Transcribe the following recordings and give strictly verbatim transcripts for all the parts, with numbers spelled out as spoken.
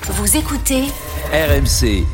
Vous écoutez R M C.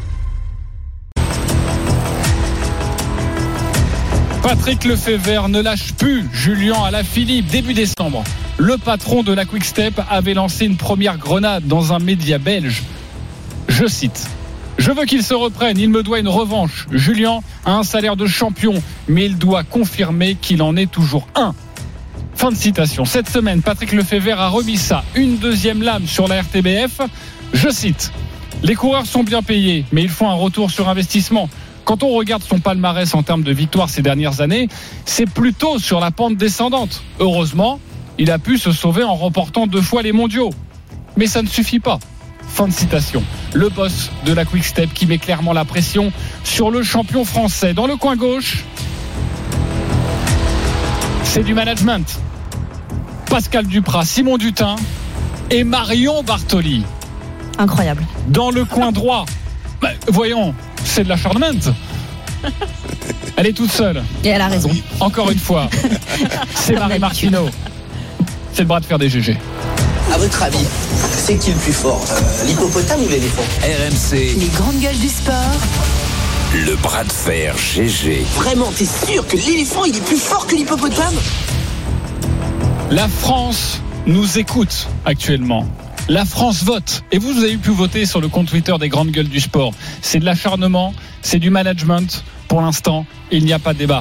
Patrick Lefebvre ne lâche plus Julien Alaphilippe. Début décembre, le patron de la Quick Step avait lancé une première grenade dans un média belge. Je cite: je veux qu'il se reprenne, il me doit une revanche. Julien a un salaire de champion, mais il doit confirmer qu'il en est toujours un. Fin de citation. Cette semaine, Patrick Lefebvre a remis ça, une deuxième lame sur la R T B F. Je cite: les coureurs sont bien payés, mais ils font un retour sur investissement. Quand on regarde son palmarès en termes de victoires ces dernières années, c'est plutôt sur la pente descendante. Heureusement, il a pu se sauver en remportant deux fois les mondiaux. Mais ça ne suffit pas. Fin de citation. Le boss de la Quick Step qui met clairement la pression sur le champion français. Dans le coin gauche, c'est du management. Pascal Duprat, Simon Dutin et Marion Bartoli. Incroyable. Dans le coin droit, bah, voyons, c'est de l'acharnement. Elle est toute seule. Et elle a raison. Encore une fois, c'est Marie Martineau. C'est le bras de fer des G G. À votre avis, c'est qui le plus fort, euh, l'hippopotame ou l'éléphant? R M C. les grandes gueules du sport. Le bras de fer G G. Vraiment, t'es sûr que l'éléphant il est plus fort que l'hippopotame? La France nous écoute actuellement. La France vote. Et vous, vous avez pu voter sur le compte Twitter des grandes gueules du sport. C'est de l'acharnement, c'est du management. Pour l'instant, il n'y a pas de débat.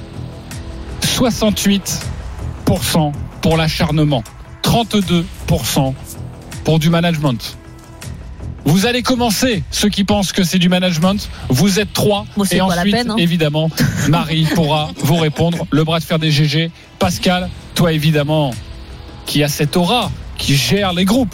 soixante-huit pour cent pour l'acharnement. trente-deux pour cent pour du management. Vous allez commencer, ceux qui pensent que c'est du management. Vous êtes trois. Bon, c'est et pas ensuite, la peine, hein. évidemment, Marie pourra vous répondre. Le bras de fer des G G. Pascal, toi évidemment, qui a cette aura, qui gère les groupes,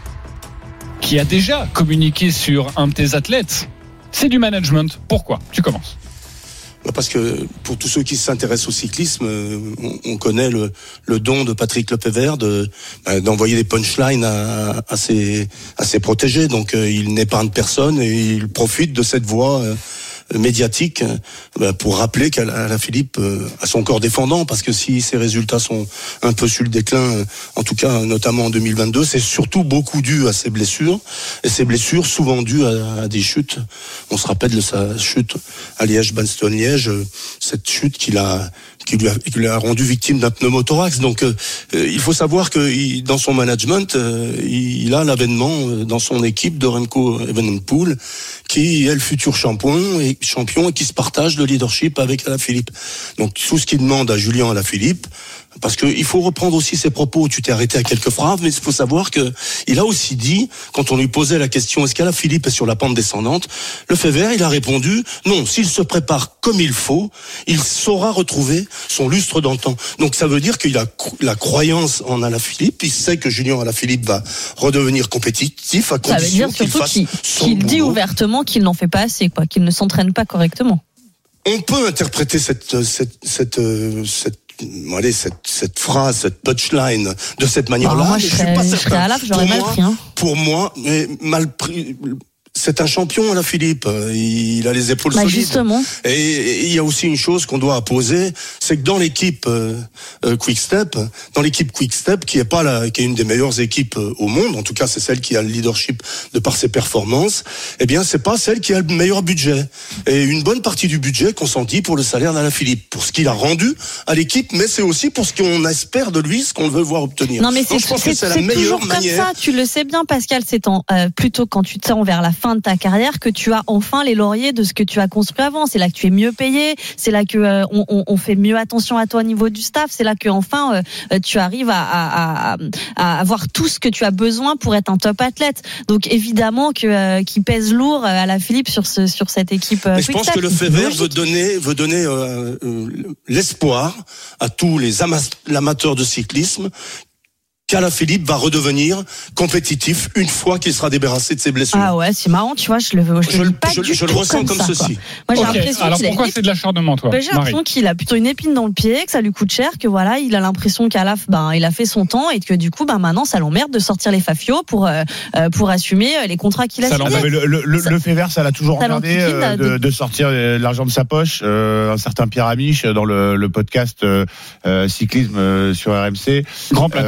qui a déjà communiqué sur un de tes athlètes. C'est du management. Pourquoi ? Tu commences. Parce que pour tous ceux qui s'intéressent au cyclisme, on, on connaît le, le don de Patrick Lefebvre de, d'envoyer des punchlines à, à, ses, à ses protégés. Donc euh, il n'épargne personne et il profite de cette voix euh, médiatique euh, pour rappeler qu'Alaphilippe euh, a son corps défendant. Parce que si ses résultats sont un peu sur le déclin, euh, en tout cas notamment en deux mille vingt-deux, c'est surtout beaucoup dû à ses blessures. Et ces blessures souvent dues à, à des chutes. On se rappelle de sa chute à Liège-Bastogne-Liège, cette chute qu'il a, qui lui a, qui lui a rendu victime d'un pneumothorax. Donc, euh, il faut savoir que il, dans son management, euh, il a l'avènement dans son équipe de Remco Evenepoel, qui est le futur champion et champion et qui se partage le leadership avec Alaphilippe. Donc, tout ce qu'il demande à Julien Alaphilippe, parce que il faut reprendre aussi ses propos. Tu t'es arrêté à quelques phrases, mais il faut savoir que il a aussi dit, quand on lui posait la question, est-ce qu'Alaphilippe est sur la pente descendante, Lefebvre, il a répondu, non, s'il se prépare comme il faut, il saura retrouver son lustre d'antan. Donc ça veut dire qu'il a la croyance en Alaphilippe, il sait que Julien Alaphilippe va redevenir compétitif à condition qu'il fasse qu'il, son qu'il dit boulot. ouvertement qu'il n'en fait pas assez, quoi, qu'il ne s'entraîne pas correctement. On peut interpréter cette, cette, cette, cette Allez, cette, cette phrase, cette punchline de cette manière-là, bah, moi, je, je suis serais, pas je certain. serais à la, j'aurais pour mal moi, pris. Hein. Pour moi, mais mal pris. C'est un champion, Alaphilippe. Il a les épaules bah, solides. Justement. Et il y a aussi une chose qu'on doit poser, c'est que dans l'équipe euh, Quick Step, dans l'équipe Quick Step, qui est pas la, qui est une des meilleures équipes au monde, en tout cas c'est celle qui a le leadership de par ses performances. Eh bien, c'est pas celle qui a le meilleur budget. Et une bonne partie du budget consentie pour le salaire d'Alaphilippe, pour ce qu'il a rendu à l'équipe, mais c'est aussi pour ce qu'on espère de lui, ce qu'on veut voir obtenir. Non, mais c'est, Donc, je pense c'est, que c'est, c'est la meilleure toujours manière. comme ça. Tu le sais bien, Pascal. C'est en, euh, plutôt quand tu tends vers la fin de ta carrière que tu as enfin les lauriers de ce que tu as construit avant. C'est là que tu es mieux payé. C'est là que euh, on, on, on fait mieux attention à toi au niveau du staff. C'est là que enfin euh, tu arrives à, à, à, à avoir tout ce que tu as besoin pour être un top athlète. Donc évidemment que euh, qui pèse lourd à Alaphilippe sur ce sur cette équipe. Euh, Mais je pense que Lefebvre veut donner veut donner euh, euh, l'espoir à tous les amateurs de cyclisme qu'Alaphilippe va redevenir compétitif une fois qu'il sera débarrassé de ses blessures. Ah ouais, c'est marrant, tu vois, je le je, je, le pas je, du je tout le ressens comme, comme ça, ceci. Moi, j'ai okay. l'impression Alors qu'il pourquoi a... c'est de l'acharnement, toi, ben, j'ai l'impression Marie. qu'il a plutôt une épine dans le pied, que ça lui coûte cher, que voilà, il a l'impression qu'Alaf, ben, il a fait son temps et que du coup, ben, maintenant, ça l'emmerde de sortir les fafios pour euh, pour assumer les contrats qu'il a signés. Non, mais le, le, le, ça, le Lefebvre, ça l'a toujours ça emmerdé euh, de, de sortir l'argent de sa poche. Euh, un certain Pierre Amiche dans le, le podcast euh, cyclisme euh, sur R M C. Grand plateau. Euh, grand plateau.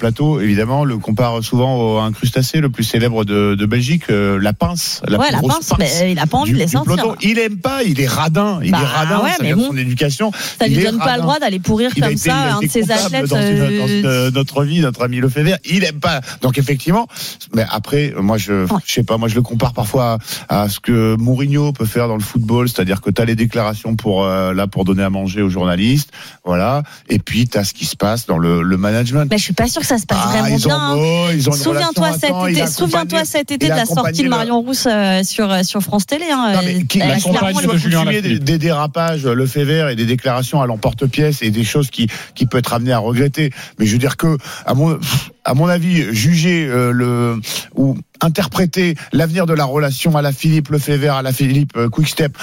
plateau, évidemment, le compare souvent à un crustacé le plus célèbre de, de Belgique, euh, la pince. La ouais, plus la grosse pince, pince mais il a pas envie du, de les sortir. Peloton. Il aime pas, il est radin. Il bah, est radin, ouais, ça mais vient bon, de son éducation. Ça il lui est donne radin. pas le droit d'aller pourrir il comme été, ça un de ses athlètes. Dans, euh... dans, dans, dans notre vie, notre ami Lefebvre, il aime pas. Donc effectivement, mais après, moi je, ouais. je sais pas, moi je le compare parfois à, à ce que Mourinho peut faire dans le football, c'est-à-dire que tu as les déclarations pour euh, là pour donner à manger aux journalistes, voilà, et puis tu as ce qui se passe dans le, le management. Mais je suis pas sûr que ça se passe ah, vraiment ils bien. Ont, ils ont souviens-toi cet temps, été, souviens-toi cet été de la sortie de Marion Rousse euh, sur sur France Télé. Hein, non, mais qui, la compagne de Julien des, des dérapages, Lefebvre et des déclarations à l'emporte-pièce et des choses qui qui peut être amené à regretter. Mais je veux dire que à mon à mon avis, juger euh, le ou interpréter l'avenir de la relation à la Philippe Lefebvre, à la Philippe euh, Quick-Step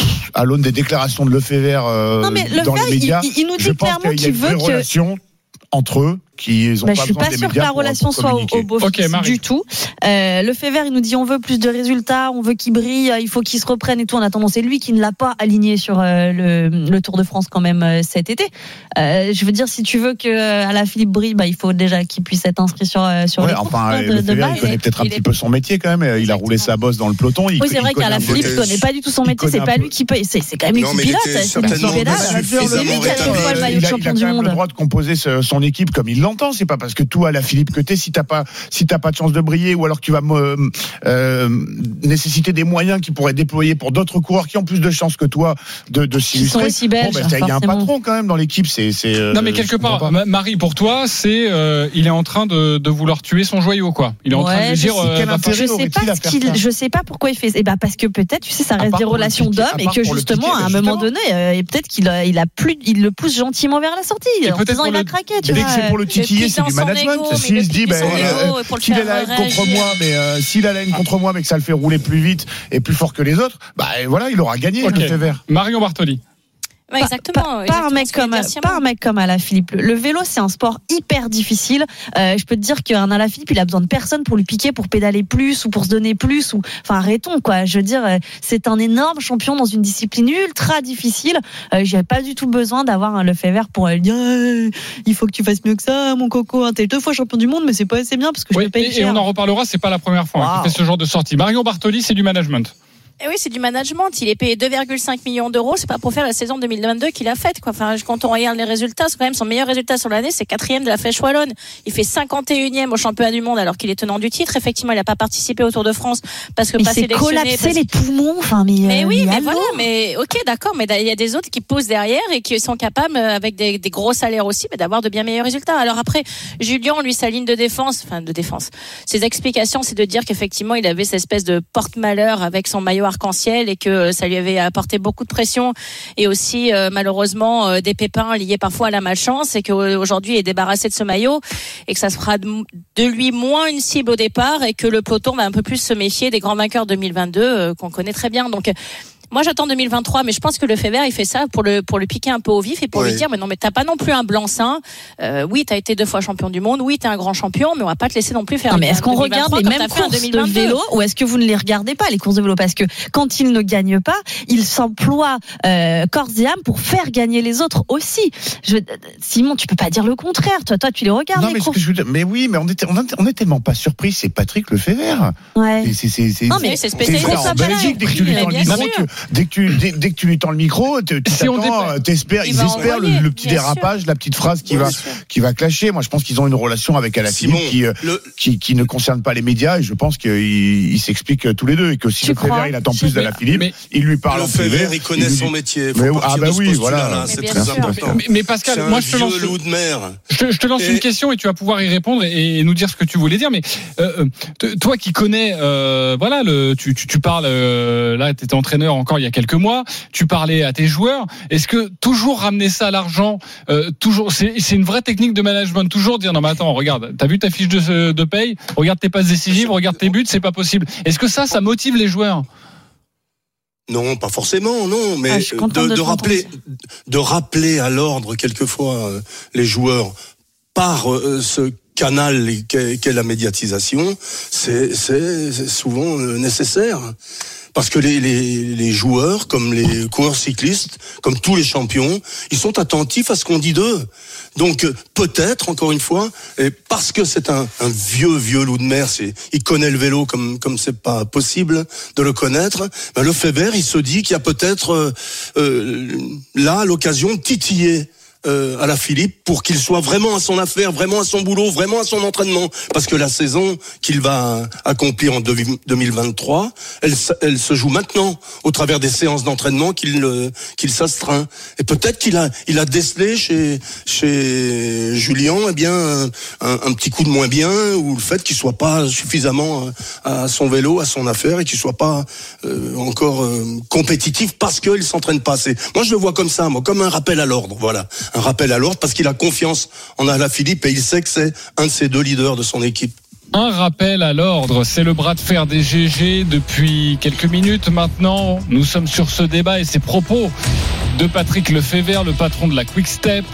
à l'aune des déclarations de Lefebvre euh, non, mais dans Lefebvre, les médias, il, il nous dit je pense clairement qu'il y a qu'il une veut vraie que relation entre eux qui ont bah, pas je suis besoin pas des sûre que médias la pour, relation pour soit au, au beau okay, fixe du tout. Euh, Lefebvre, il nous dit on veut plus de résultats, on veut qu'il brille, il faut qu'il se reprenne et tout. En attendant, c'est lui qui ne l'a pas aligné sur euh, le, le Tour de France quand même euh, cet été. Euh, je veux dire, si tu veux que euh, Alaphilippe brille, bah il faut déjà qu'il puisse être inscrit sur euh, sur ouais, les courses. Enfin, de, de Lefebvre, base. il connaît peut-être un il petit est... peu son métier quand même. Il a roulé sa bosse dans le peloton. Il, oui, c'est vrai qu'Alaphilippe peu... connaît pas du tout son métier. C'est pas lui qui peut. C'est, c'est quand même lui non, qui pilote. C'est lui qui pédale. C'est lui qui a une fois le maillot de champion du monde. Il a le droit de composer son équipe comme il l'entend. C'est pas parce que tout à la Philippe que t'es, si t'as pas, si t'as pas de chance de briller, ou alors tu vas euh, euh, nécessiter des moyens qui pourraient déployer pour d'autres coureurs qui ont plus de chances que toi de, de s'illustrer. Aussi belges, bon, ben, il y a un patron quand même dans l'équipe. C'est, c'est. Euh, non, mais quelque part, Marie, pour toi, c'est, euh, il est en train de, de vouloir tuer son joyau, quoi. Il est en ouais, train de lui dire. Je, euh, bah, je sais pas ce qu'il, je sais pas pourquoi il fait. Et bah parce que peut-être, tu sais, ça reste des relations d'hommes et que justement, à un moment donné, euh, et peut-être qu'il a, il a plus, il le pousse gentiment vers la sortie. En disant, il va craquer, tu vois. C'est pour le titiller, c'est du management. S'il se dit, ben. S'il a la haine contre moi, mais euh, s'il a la haine contre moi, mais que ça le fait rouler plus vite et plus fort que les autres, bah voilà, il aura gagné. Okay. Lefebvre. Marion Bartoli. Ouais, exactement. Pas, pas, exactement pas un mec comme pas un mec comme Alaphilippe. Le, le vélo, c'est un sport hyper difficile. Euh, je peux te dire qu'un Alaphilippe, il a besoin de personne pour lui piquer, pour pédaler plus ou pour se donner plus. Ou enfin, arrêtons quoi. Je veux dire, c'est un énorme champion dans une discipline ultra difficile. Euh, J'avais pas du tout besoin d'avoir un Lefebvre pour lui dire eh, il faut que tu fasses mieux que ça, mon coco. T'es deux fois champion du monde, mais c'est pas assez bien parce que oui, je te paye et, cher. Et on en reparlera. C'est pas la première fois wow. hein, qu'il fait ce genre de sortie. Marion Bartoli, c'est du management. Et oui, c'est du management. Il est payé deux virgule cinq millions d'euros. C'est pas pour faire la saison deux mille vingt-deux qu'il a faite, quoi. Enfin, quand on regarde les résultats, c'est quand même son meilleur résultat sur l'année, c'est quatrième de la Flèche Wallonne. Il fait cinquante et unième au championnat du monde alors qu'il est tenant du titre. Effectivement, il n'a pas participé au Tour de France parce que mais pas sélectionné. Il s'est collapsé parce... les poumons. Enfin, mais, mais euh, oui, mais allô. voilà, mais ok, d'accord. Mais il y a des autres qui posent derrière et qui sont capables, avec des, des gros salaires aussi, mais d'avoir de bien meilleurs résultats. Alors après, Julien, lui, sa ligne de défense, enfin de défense, ses explications, c'est de dire qu'effectivement, il avait cette espèce de porte-malheur avec son maillot arc-en-ciel et que ça lui avait apporté beaucoup de pression et aussi euh, malheureusement euh, des pépins liés parfois à la malchance et qu'aujourd'hui il est débarrassé de ce maillot et que ça sera de, de lui moins une cible au départ et que le peloton va un peu plus se méfier des grands vainqueurs deux mille vingt-deux euh, qu'on connaît très bien. Donc moi j'attends deux mille vingt-trois, mais je pense que Lefebvre il fait ça pour le pour le piquer un peu au vif et pour ouais. lui dire mais non mais t'as pas non plus un blanc-seing. Euh, oui t'as été deux fois champion du monde, oui t'es un grand champion, mais on va pas te laisser non plus faire. Non mais est-ce qu'on regarde les mêmes courses de vélo ou est-ce que vous ne les regardez pas les courses de vélo parce que quand il ne gagne pas, il s'emploie euh, corps et âme pour faire gagner les autres aussi. Je, Simon, tu peux pas dire le contraire. Toi, toi tu les regardes. Non les mais, courses. Ce que je veux dire, mais oui, mais on est on, on est tellement pas surpris. C'est Patrick Lefebvre. Ouais. C'est c'est c'est. Non mais c'est spécial. En Belgique, dès que tu lui tends le micro, dès que tu dès, dès que tu lui tends le micro, tu t'attends, t'espères, ils espèrent le, le petit dérapage, sûr. La petite phrase qui va qui va clasher. Moi, je pense qu'ils ont une relation avec Alaphilippe qui le... qui qui ne concerne pas les médias et je pense qu'ils ils s'expliquent tous les deux et que si Lefebvre il attend plus d'Alaphilippe, il lui parle en privé. Il connaît son métier. Ah bah oui, voilà. C'est très important. Mais Pascal, moi je te lance loup de mer. Je, je te lance et... une question et tu vas pouvoir y répondre et, et nous dire ce que tu voulais dire. Mais euh, toi qui connais, euh, voilà, le, tu, tu, tu parles. Euh, là, tu étais entraîneur encore il y a quelques mois. Tu parlais à tes joueurs. Est-ce que toujours ramener ça à l'argent, euh, toujours, c'est, c'est une vraie technique de management. Toujours dire non mais attends, regarde, t'as vu ta fiche de, de paye, regarde tes passes décisives, regarde tes buts, c'est pas possible. Est-ce que ça, ça motive les joueurs? Non, pas forcément, non, mais ah, de, de, de rappeler, de rappeler à l'ordre quelquefois euh, les joueurs par euh, ce canal qu'est, qu'est la médiatisation, c'est, c'est, c'est souvent euh, nécessaire. Parce que les, les, les joueurs, comme les coureurs cyclistes, comme tous les champions, ils sont attentifs à ce qu'on dit d'eux. Donc peut-être, encore une fois, et parce que c'est un, un vieux, vieux loup de mer, c'est, il connaît le vélo comme comme c'est pas possible de le connaître, ben Lefebvre, il se dit qu'il y a peut-être euh, euh, là l'occasion de titiller Euh, à la Philippe pour qu'il soit vraiment à son affaire, vraiment à son boulot, vraiment à son entraînement, parce que la saison qu'il va accomplir en deux mille vingt-trois, elle, elle se joue maintenant au travers des séances d'entraînement qu'il qu'il s'astreint. Et peut-être qu'il a il a décelé chez chez Julien eh bien un, un petit coup de moins bien, ou le fait qu'il soit pas suffisamment à son vélo, à son affaire, et qu'il soit pas euh, encore euh, compétitif parce qu'il s'entraîne pas assez. Moi je le vois comme ça, moi, comme un rappel à l'ordre, voilà. Un rappel à l'ordre parce qu'il a confiance en Alaphilippe et il sait que c'est un de ses deux leaders de son équipe. Un rappel à l'ordre, c'est le bras de fer des G G depuis quelques minutes maintenant. Nous sommes sur ce débat et ces propos de Patrick Lefebvre, le patron de la Quick Step.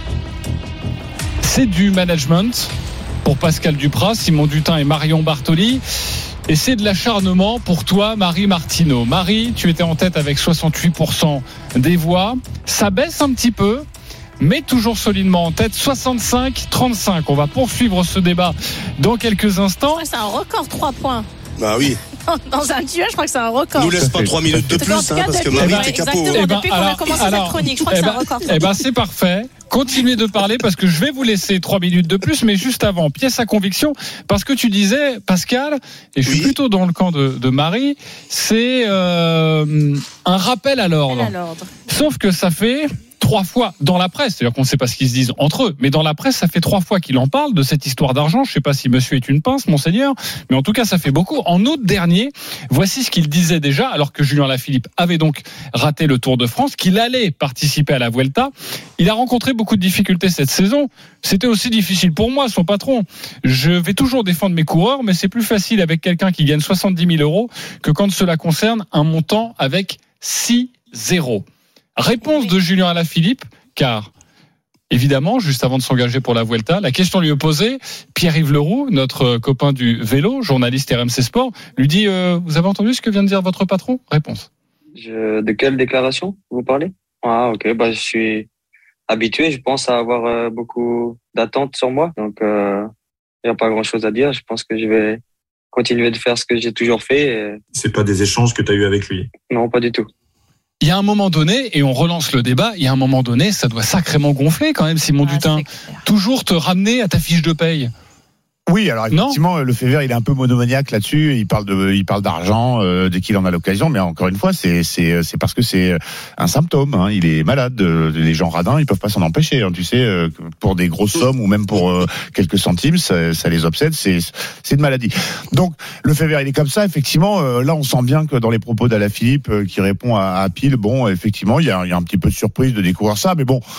C'est du management pour Pascal Duprat, Simon Dutin et Marion Bartoli. Et c'est de l'acharnement pour toi, Marie Martineau. Marie, tu étais en tête avec soixante-huit pour cent des voix. Ça baisse un petit peu, mais toujours solidement en tête, soixante-cinq trente-cinq. On va poursuivre ce débat dans quelques instants. C'est un record, trois points. Bah oui. Dans un duel, je crois que c'est un record. Nous laisse pas trois minutes de plus, hein, parce que Marie, t'es capot. Exactement, depuis qu'on a commencé cette chronique, je crois que c'est un record. Eh ben, c'est parfait. Continuez de parler parce que je vais vous laisser trois minutes de plus, mais juste avant, pièce à conviction, parce que tu disais, Pascal, et je suis oui. plutôt dans le camp de, de Marie, c'est euh, un rappel à l'ordre. à l'ordre. Sauf que ça fait trois fois dans la presse, c'est-à-dire qu'on ne sait pas ce qu'ils se disent entre eux, mais dans la presse, ça fait trois fois qu'il en parle de cette histoire d'argent. Je ne sais pas si monsieur est une pince, monseigneur, mais en tout cas, ça fait beaucoup. En août dernier, voici ce qu'il disait déjà, alors que Julien Alaphilippe avait donc raté le Tour de France, qu'il allait participer à la Vuelta. Il a rencontré beaucoup de difficultés cette saison. C'était aussi difficile pour moi, son patron. Je vais toujours défendre mes coureurs, mais c'est plus facile avec quelqu'un qui gagne soixante-dix mille euros que quand cela concerne un montant avec six zéros. Réponse de Julien Alaphilippe, car évidemment, juste avant de s'engager pour la Vuelta, la question lui est posée. Pierre-Yves Leroux, notre copain du vélo, journaliste R M C Sport, lui dit euh, « Vous avez entendu ce que vient de dire votre patron ?» Réponse. Je, de quelle déclaration vous parlez ? Ah ok, bah, je suis habitué, je pense à avoir euh, beaucoup d'attentes sur moi, donc il euh, n'y a pas grand-chose à dire. Je pense que je vais continuer de faire ce que j'ai toujours fait. Et... C'est pas des échanges que tu as eu avec lui ? Non, pas du tout. Il y a un moment donné, et on relance le débat, il y a un moment donné, ça doit sacrément gonfler quand même, Simon ah, Dutin. Toujours te ramener à ta fiche de paye. Oui, alors effectivement, non. Lefebvre, il est un peu monomaniaque là-dessus. Il parle de, il parle d'argent euh, dès qu'il en a l'occasion, mais encore une fois, c'est c'est c'est parce que c'est un symptôme. Hein. Il est malade. Les gens radins, ils peuvent pas s'en empêcher. Hein. Tu sais, pour des grosses sommes ou même pour euh, quelques centimes, ça, ça les obsède. C'est c'est une maladie. Donc Lefebvre, il est comme ça. Effectivement, euh, là, on sent bien que dans les propos d'Alaphilippe, euh, qui répond à, à Pile, bon, effectivement, il y a, il y a un petit peu de surprise de découvrir ça, mais bon.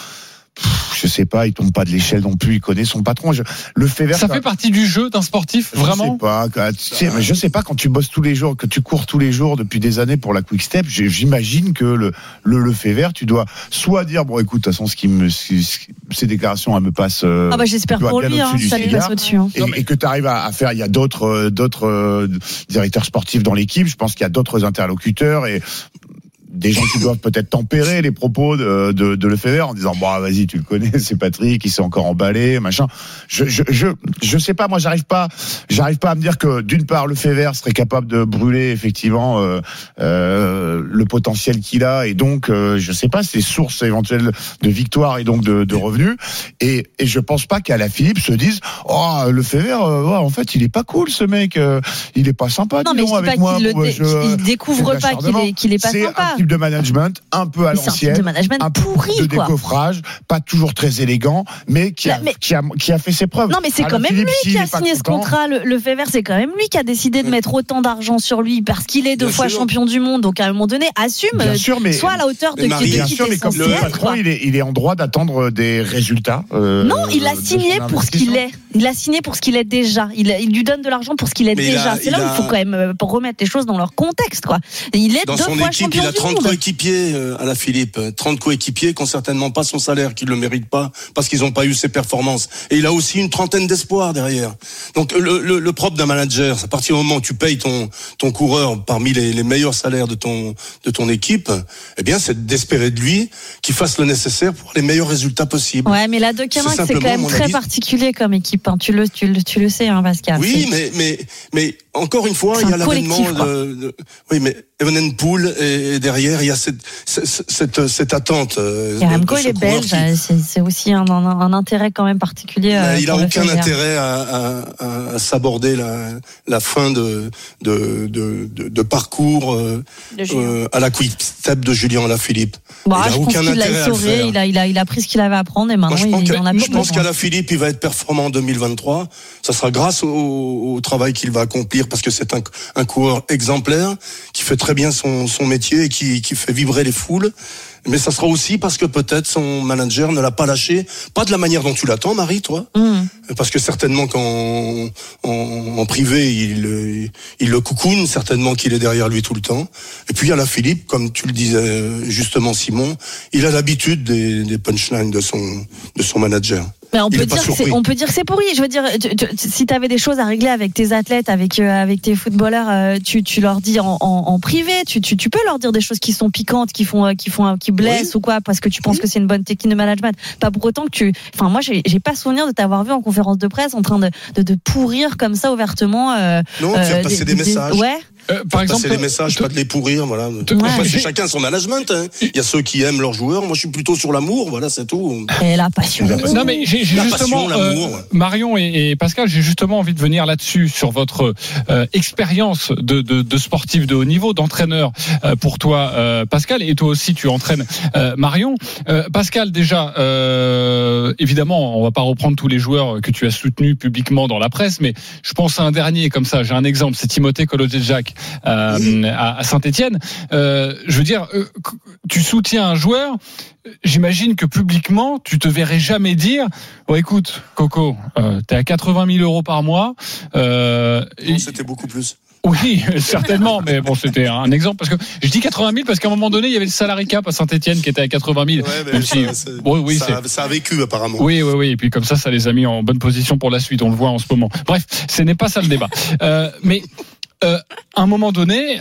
Je sais pas, il tombe pas de l'échelle non plus, il connaît son patron. Je, Lefebvre, ça fait partie du jeu d'un sportif, vraiment. Je sais pas, quand, tu sais, mais je sais pas quand tu bosses tous les jours, que tu cours tous les jours depuis des années pour la Quick Step. J'imagine que le le Lefebvre, tu dois soit dire bon, écoute, de toute façon, ce qui me, ces déclarations, elles me passent. Euh, ah bah j'espère pour lui, hein, ça lui passe au-dessus. Hein. Et, et que tu arrives à, à faire, il y a d'autres euh, d'autres euh, directeurs sportifs dans l'équipe. Je pense qu'il y a d'autres interlocuteurs et des gens qui doivent peut-être tempérer les propos de, de, de Lefebvre en disant bon vas-y tu le connais, c'est Patrick, il s'est encore emballé machin. Je je je je sais pas, moi j'arrive pas j'arrive pas à me dire que d'une part Lefebvre serait capable de brûler effectivement euh, euh, le potentiel qu'il a et donc euh, je sais pas ses sources éventuelles de victoire et donc de, de revenus et et je pense pas qu'Alaphilippe se dise oh Lefebvre euh, ouais, en fait il est pas cool ce mec, euh, il est pas sympa non mais je avec dis pas moi. qu'il le bon, dé- je, il découvre pas qu'il est qu'il est pas c'est sympa. De management un peu à l'ancienne, de management un peu pourri, de quoi. décoffrage, pas toujours très élégant, mais qui a, mais, qui a, qui a fait ses preuves. Non, mais c'est quand même lui qui a signé ce contrat. Le, le Lefebvre, c'est quand même lui qui a décidé de mettre autant d'argent sur lui parce qu'il est deux bien fois sûr. champion du monde. Donc à un moment donné, assume, bien sûr, mais, soit à la hauteur de qui bien sûr, mais comme le patron, il est, il est en droit d'attendre des résultats. Euh, non, il a signé pour ce qu'il est. Il a signé pour ce qu'il est déjà. Il, il lui donne de l'argent pour ce qu'il est mais déjà. A, c'est là où a... il faut quand même pour remettre les choses dans leur contexte, quoi. Il est dans deux son fois équipe, il a trente coéquipiers euh, à la Philippe, trente coéquipiers qui ont certainement pas son salaire, qui le méritent pas parce qu'ils ont pas eu ses performances. Et il a aussi une trentaine d'espoirs derrière. Donc le, le, le propre d'un manager, à partir du moment où tu payes ton ton coureur parmi les, les meilleurs salaires de ton de ton équipe, eh bien c'est d'espérer de lui qu'il fasse le nécessaire pour les meilleurs résultats possibles. Ouais, mais la Deceuninck, c'est, c'est quand même très avis. particulier comme équipe. Hein. Tu le, tu le, tu le sais, hein, Pascal. Oui, mais, mais, mais encore une fois, c'est il y a l'avènement de, de, oui, mais Evenepoel et derrière, il y a cette, cette, cette, cette attente. Et Remco, il est belge. Qui... C'est, c'est aussi un, un, un intérêt quand même particulier. Euh, il a aucun intérêt à, à, à s'aborder la, la fin de, de, de, de, de parcours euh, euh, à la quick step de Julien Alaphilippe. Bon, il a aucun intérêt à le faire. Il a, il a, il a pris ce qu'il avait à apprendre et maintenant Moi, il, il en a plus. Je pense qu'Alaphilippe, il va être performant en deux mille vingt-trois. Ça sera grâce au, au travail qu'il va accomplir parce que c'est un, un coureur exemplaire qui fait très bien son, son métier et qui, qui fait vibrer les foules. Mais ça sera aussi parce que peut-être son manager ne l'a pas lâché, pas de la manière dont tu l'attends, Marie, toi, mmh. parce que certainement qu'en en, en privé il, il le coucoune, certainement qu'il est derrière lui tout le temps. Et puis il y a la Philippe, comme tu le disais justement, Simon, il a l'habitude des, des punchlines de son de son manager. Mais on peut, dire que c'est, on peut dire que c'est pourri. Je veux dire, tu, tu, si tu avais des choses à régler avec tes athlètes, avec euh, avec tes footballeurs, euh, tu tu leur dis en, en, en privé. Tu, tu tu peux leur dire des choses qui sont piquantes, qui font qui font qui blessent oui. ou quoi, parce que tu penses oui. que c'est une bonne technique de management. Pas pour autant que tu. Enfin, moi, j'ai j'ai pas souvenir de t'avoir vu en conférence de presse en train de de, de pourrir comme ça ouvertement. Euh, non, euh, faire passer des, des messages. Ouais. Euh, par exemple, passer les messages, te... pas de les pourrir, voilà. Te... Ouais. Après, c'est chacun son management. Hein. Il y a ceux qui aiment leurs joueurs. Moi, je suis plutôt sur l'amour, voilà, c'est tout. Et la passion. Non, mais j'ai, j'ai justement, passion, euh, Marion et, et Pascal, j'ai justement envie de venir là-dessus sur votre euh, expérience de, de, de sportif de haut niveau, d'entraîneur euh, pour toi, euh, Pascal, et toi aussi, tu entraînes euh, Marion. Euh, Pascal, déjà, euh, évidemment, on va pas reprendre tous les joueurs que tu as soutenus publiquement dans la presse, mais je pense à un dernier comme ça. J'ai un exemple, c'est Timothée Kolodziejczak. Euh, à Saint-Étienne. Euh, je veux dire, euh, tu soutiens un joueur. J'imagine que publiquement, tu te verrais jamais dire oh, écoute, Coco, euh, t'es à quatre-vingt mille euros par mois. Euh, non, et... c'était beaucoup plus. Oui, certainement, mais bon, c'était un exemple parce que je dis quatre-vingt mille parce qu'à un moment donné, il y avait le salary cap à Saint-Étienne qui était à quatre-vingt mille. Ouais, même si, ça, oui, oui, ça, ça a vécu apparemment. Oui, oui, oui. Et puis comme ça, ça les a mis en bonne position pour la suite. On le voit en ce moment. Bref, ce n'est pas ça le débat. Euh, mais Euh, à un moment donné,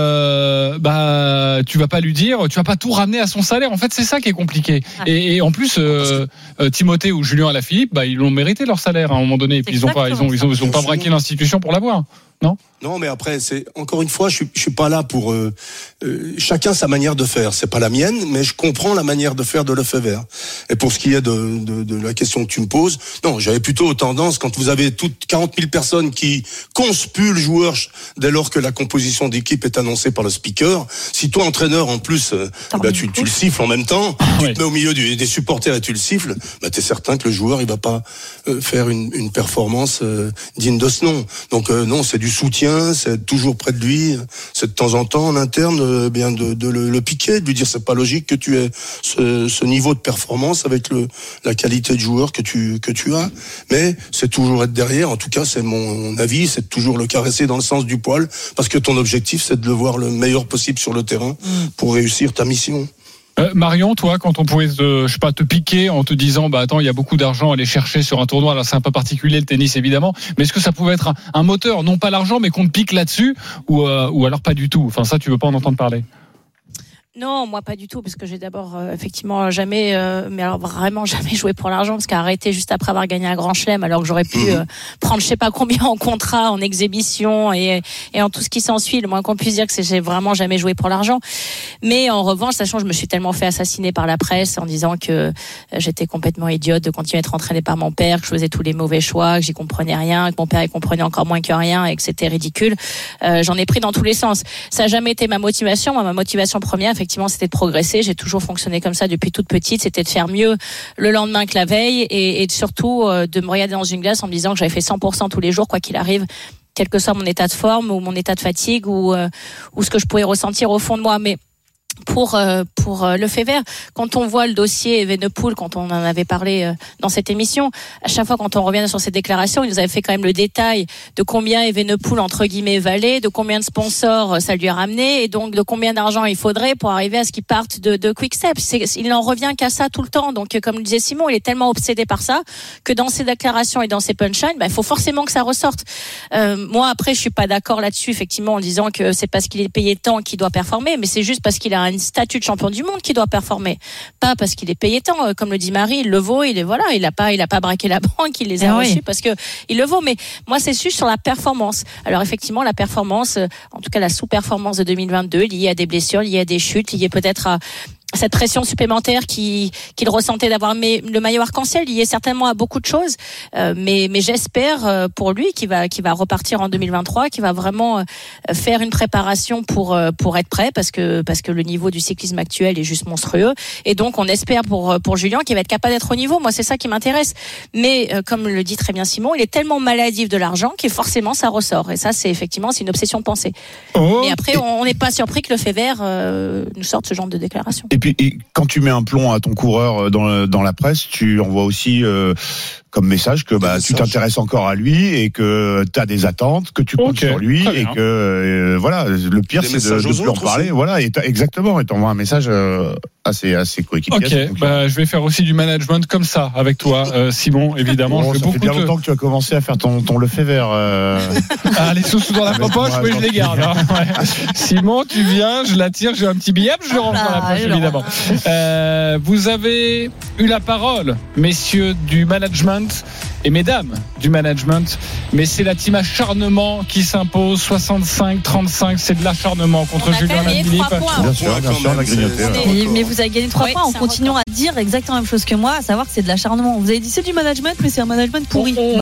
euh, bah, tu vas pas lui dire, tu vas pas tout ramener à son salaire. En fait, c'est ça qui est compliqué. Ah. Et, et en plus, euh, euh, Timothée ou Julien Alaphilippe, bah, ils l'ont mérité leur salaire à un moment donné. Et puis ils ont pas, ils ont, ils ont, ils ont pas braqué l'institution pour l'avoir. Non? Non, mais après, c'est encore une fois, je suis, je suis pas là pour euh, euh, chacun sa manière de faire. C'est pas la mienne, mais je comprends la manière de faire de Lefebvre. Et pour ce qui est de, de, de la question que tu me poses, non, j'avais plutôt tendance quand vous avez toutes quarante mille personnes qui conspuent le joueur dès lors que la composition d'équipe est annoncée par le speaker. Si toi, entraîneur, en plus, euh, bah, tu, tu le siffles en même temps, oui. Tu te mets au milieu du, des supporters et tu le siffles, bah, t'es certain que le joueur, il va pas euh, faire une, une performance euh, digne de ce nom. Donc euh, non, c'est du soutien, c'est toujours près de lui, c'est de temps en temps en interne euh, bien de, de le, le piquer, de lui dire c'est pas logique que tu aies ce, ce niveau de performance avec le, la qualité de joueur que tu que tu as, mais c'est toujours être derrière. En tout cas, c'est mon avis, c'est toujours le caresser dans le sens du poil, parce que ton objectif c'est de le voir le meilleur possible sur le terrain pour réussir ta mission. Euh, Marion, toi, quand on pouvait te, je sais pas, te piquer en te disant, bah attends, il y a beaucoup d'argent à aller chercher sur un tournoi. Alors c'est un peu particulier le tennis évidemment, mais est-ce que ça pouvait être un, un moteur, non pas l'argent, mais qu'on te pique là-dessus, ou euh, ou alors pas du tout. Enfin ça, tu veux pas en entendre parler. Non, moi pas du tout, parce que j'ai d'abord euh, effectivement jamais, euh, mais alors vraiment jamais joué pour l'argent, parce qu'arrêter juste après avoir gagné un grand chelem, alors que j'aurais pu euh, prendre je sais pas combien en contrat, en exhibition et et en tout ce qui s'ensuit. Le moins qu'on puisse dire que c'est j'ai vraiment jamais joué pour l'argent. Mais en revanche, sachant que je me suis tellement fait assassiner par la presse en disant que euh, j'étais complètement idiote de continuer à être entraînée par mon père, que je faisais tous les mauvais choix, que j'y comprenais rien, que mon père y comprenait encore moins que rien et que c'était ridicule. Euh, j'en ai pris dans tous les sens. Ça a jamais été ma motivation. Moi, ma motivation première, effectivement, c'était de progresser. J'ai toujours fonctionné comme ça depuis toute petite. C'était de faire mieux le lendemain que la veille et, et surtout euh, de me regarder dans une glace en me disant que j'avais fait cent pour cent tous les jours, quoi qu'il arrive, quel que soit mon état de forme ou mon état de fatigue ou, euh, ou ce que je pouvais ressentir au fond de moi. Mais pour euh, pour euh, Lefebvre. Quand on voit le dossier Evenepoel, quand on en avait parlé euh, dans cette émission, à chaque fois quand on revient sur ces déclarations, il nous avait fait quand même le détail de combien Evenepoel entre guillemets valait, de combien de sponsors euh, ça lui a ramené, et donc de combien d'argent il faudrait pour arriver à ce qu'il parte de, de Quick-Step. C'est, il n'en revient qu'à ça tout le temps. Donc euh, comme le disait Simon, il est tellement obsédé par ça que dans ses déclarations et dans ses punchlines, bah, il faut forcément que ça ressorte. Euh, moi après, je suis pas d'accord là-dessus effectivement en disant que c'est parce qu'il est payé tant qu'il doit performer, mais c'est juste parce qu'il a un statut de champion du monde qui doit performer, pas parce qu'il est payé tant. Comme le dit Marie, il le vaut, il est voilà, il a pas, il a pas braqué la banque, il les a ah reçus oui. parce que il le vaut. Mais moi, c'est juste sur la performance. Alors effectivement, la performance, en tout cas la sous-performance de deux mille vingt-deux, liée à des blessures, liée à des chutes, liée peut-être à cette pression supplémentaire qui, qu'il ressentait d'avoir le maillot arc-en-ciel, lié certainement à beaucoup de choses, euh, mais, mais j'espère euh, pour lui qu'il va, qu'il va repartir en deux mille vingt-trois, qu'il va vraiment euh, faire une préparation pour, euh, pour être prêt, parce que, parce que le niveau du cyclisme actuel est juste monstrueux, et donc on espère pour, pour Julien qu'il va être capable d'être au niveau. Moi, c'est ça qui m'intéresse, mais euh, comme le dit très bien Simon, il est tellement maladif de l'argent que forcément ça ressort, et ça c'est effectivement c'est une obsession de pensée. Oh, et après, on n'est pas surpris que Lefebvre euh, nous sorte ce genre de déclaration. Et puis, et quand tu mets un plomb à ton coureur dans, dans la presse, tu envoies aussi euh, comme message que bah, tu t'intéresses encore à lui et que tu as des attentes, que tu comptes okay, sur lui et que euh, voilà, le pire des c'est de, de leur parler. Aussi. Voilà, et exactement, et t'envoies un message euh, assez assez coéquipier. Ok, bah, je vais faire aussi du management comme ça avec toi, euh, Simon, évidemment. Bon, je ça fait bien longtemps que tu as commencé à faire ton, ton Lefebvre. Euh... Ah, les sous-sous dans la poche, oui, je les garde. Hein. Ouais. Simon, tu viens, je la tire, j'ai un petit billet, je le rentre dans la poche, évidemment. Euh, vous avez eu la parole, messieurs du management et mesdames du management, mais c'est la team acharnement qui s'impose. Soixante-cinq trente-cinq, c'est de l'acharnement contre Julien Alaphilippe. Bien sûr, bien sûr, on a grignoté. Mais, mais vous avez gagné trois oui, points en continuant à dire exactement la même chose que moi, à savoir que c'est de l'acharnement. Vous avez dit c'est du management, mais c'est un management pourri. On,